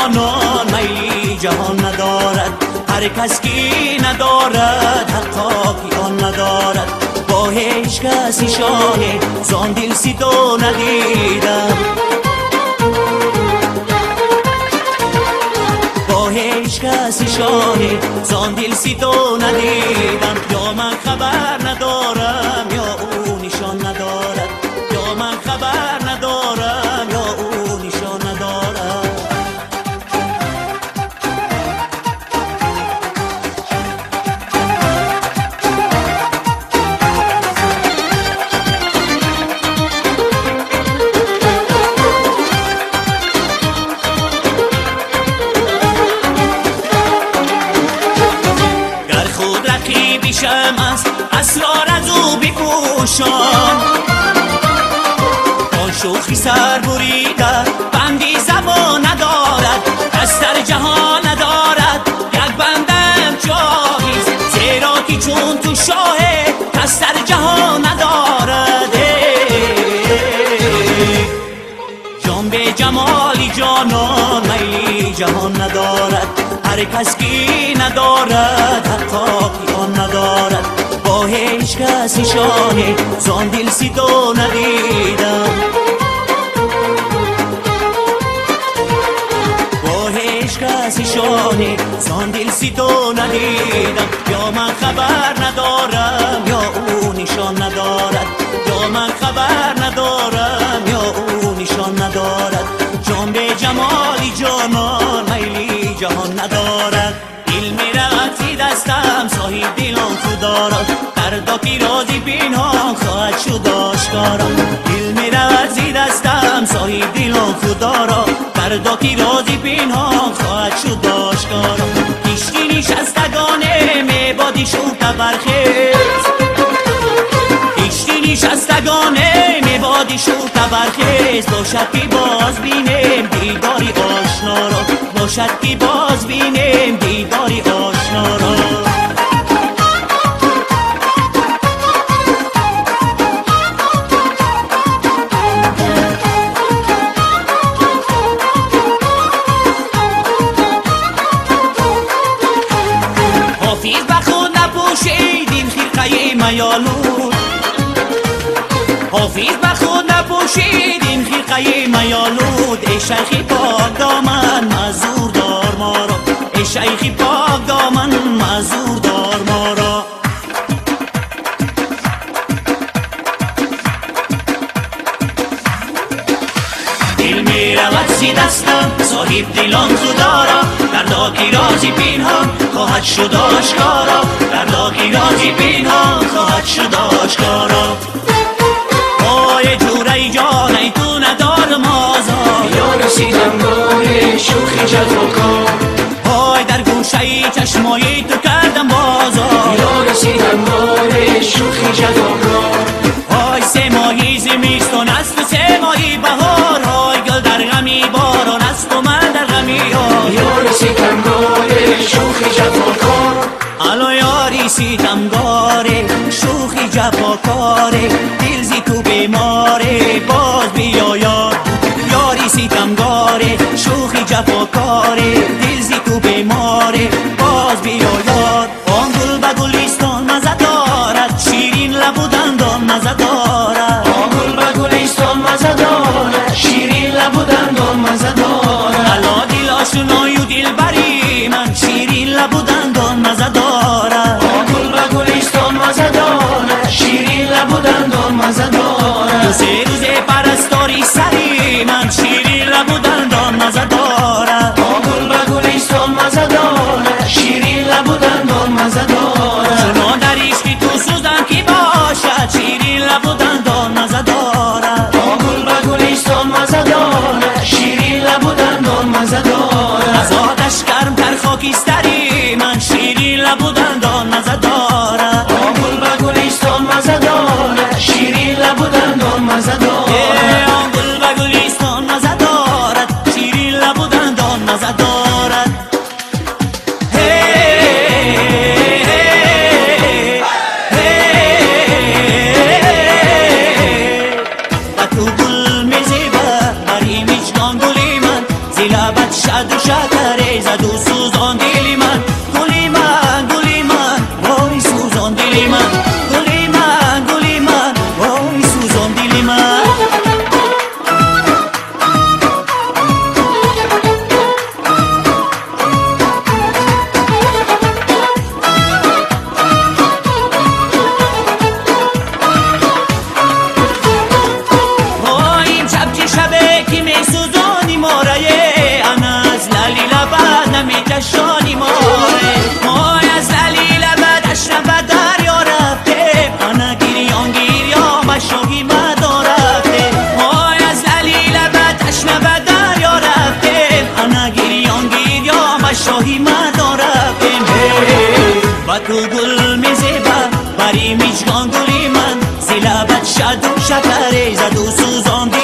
جانان میلی جهان ندارد، هر کس کی ندارد حقا کی آن ندارد. با هیچ کسی شانه زان دل سی تو ندیدم، با هیچ کسی شانه زان دل سی تو ندیدم. یا من خبر ندارم یا او نشان ندارد، یا من خبر ندارم یا او نشان ندارد. گر خود رقیبی شم است اسرار از او بپوشان، آن شوخی سر بریده بندی زبان ندارد، کس در جهان ندارد یک بندم جاویز، زیرا که چون تو شاه کس در جهان ندارد. جان به جمالی جانان میلی جهان ندارد، هر کس کی ندارد حقا کی آن ندارد. با هیچ کسی شانه زان دل سی تو ندیدم، با هیچ کسی شانه زان دل سی تو ندیدم. یا من خبر ندارم یا او نشان ندارد، یا من خبر ندارم یا او نشان ندارد. جان به جمالی جانان میلی جهان ندارد، دل میرود زی دستم صاحب دلان تو دارد، فردا کی رازی پنهان خواهد شد آشکارا. دل میرود زی دستم صاحب دلان تو دارد، فردا کی رازی پنهان خواهد شد آشکارا. کشتی نشستگانه میبادی شوق برخیز، کشتی نشستگانه میبادی شوق برخیز. باشد که باز بینیم دیداری آشنا را، باشد که باز بینیم دیداری آشنا را. حافظ به خود نپوشید این خرقه میالود، حافظ به خود نپوشید این خرقه میالود. ای شیخ پاک دامن معذور دار ما را، ای شیخ پاک دامن معذور دار ما را. دل میرود زی دستم صاحب دلان خدا را، دردا کی رازی پنهان خواهد شد آشکارا، دردا کی رازی پنهان خواهد شد آشکارا. پای جوره جان ای تو ندار مازا، یا رسیدم گاه شوخی جفاکار، پای در گوشه چشمای تو کردم بازا، یا رسیدم گاه شوخی جفاکار. پای سه ماهی زمستان است و سه ماهی بهار، های گل در غمی باران است و من در غمی یار. یا رسیدم گاه شوخی جفاکار، الو یاری ستمگاره شوخی جفاکاره، دل زی تو بیماره باز بیا یار. یاری ستمگاره شوخی جفاکاره، دل زی تو بیماره باز بیا یار. آن گل به گلستان مزه دارد، شیرین لب و دندان مزه دارد، آن گل به گلستان مزه دارد، شیرین لب و دندان مزه دارد. الا دل آشنای و دل بری من، شیرین لب و دندان مزه دارد. آن گل به گلستان مزه دارد، شیرین لب و دندان مزه دارد. دو سه روزه پرستاری سری من، شیرین لب و دندان مزه دارد. آن گل به گلستان مزه دارد، شیرین لب و دندان مزه دارد. چنان در عشقی تو سوزن کی باشد، شیرین لب و دندان مزه دارد. آن گل به گلستان مزه دارد، شیرین لب و دندان مزه دارد. از آتش گرم تر خاکستری من، شیرین لب و دندان مزه دارد. آن گل به گلستان مزه دارد، شیرین لب و دندان مزه دارد. سوزان دل من شانی ماره ما از علی لبد اشرف دریا رفته انا گریان گیریا مشاهی مدا رفته ما از علی لبد اشرف دریا رفته انا گریان گیریا مشاهی مدا رفته و تو گل میزیبه بری میچگان گلی من زی لبد شد و شکره زد و سوزان